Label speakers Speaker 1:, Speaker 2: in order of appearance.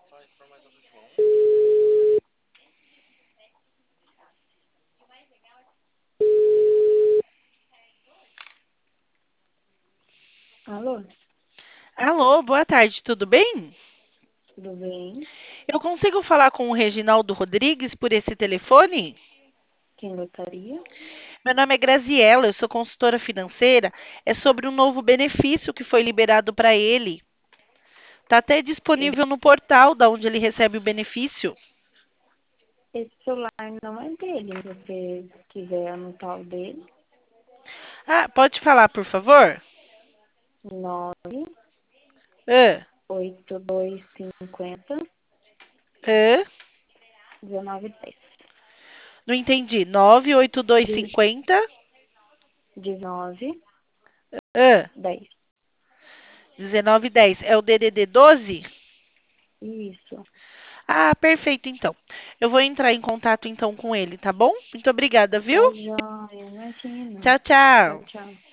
Speaker 1: Alô,
Speaker 2: Alô, boa tarde, tudo bem?
Speaker 1: tudo bem?
Speaker 2: Eu consigo falar com o Reginaldo Rodrigues por esse telefone?
Speaker 1: Quem gostaria?
Speaker 2: Meu nome é Graziela, eu sou consultora financeira. É sobre um novo benefício que foi liberado para ele. Está até
Speaker 1: Esse,
Speaker 2: disponível no portal da onde ele recebe o benefício.
Speaker 1: esse celular não é dele. Se você quiser anotar o dele,
Speaker 2: Ah, pode falar, por favor?
Speaker 1: 98250
Speaker 2: Ah,
Speaker 1: 1910.
Speaker 2: ah, não entendi. 98250.
Speaker 1: 1910.
Speaker 2: Ah, 1910. É o DDD 12?
Speaker 1: Isso.
Speaker 2: Ah, perfeito, então. Eu vou entrar em contato então com ele, tá bom? Muito obrigada, viu?
Speaker 1: Tá joia, imagina.
Speaker 2: Tchau,
Speaker 1: Tchau,
Speaker 2: tchau.
Speaker 1: tchau.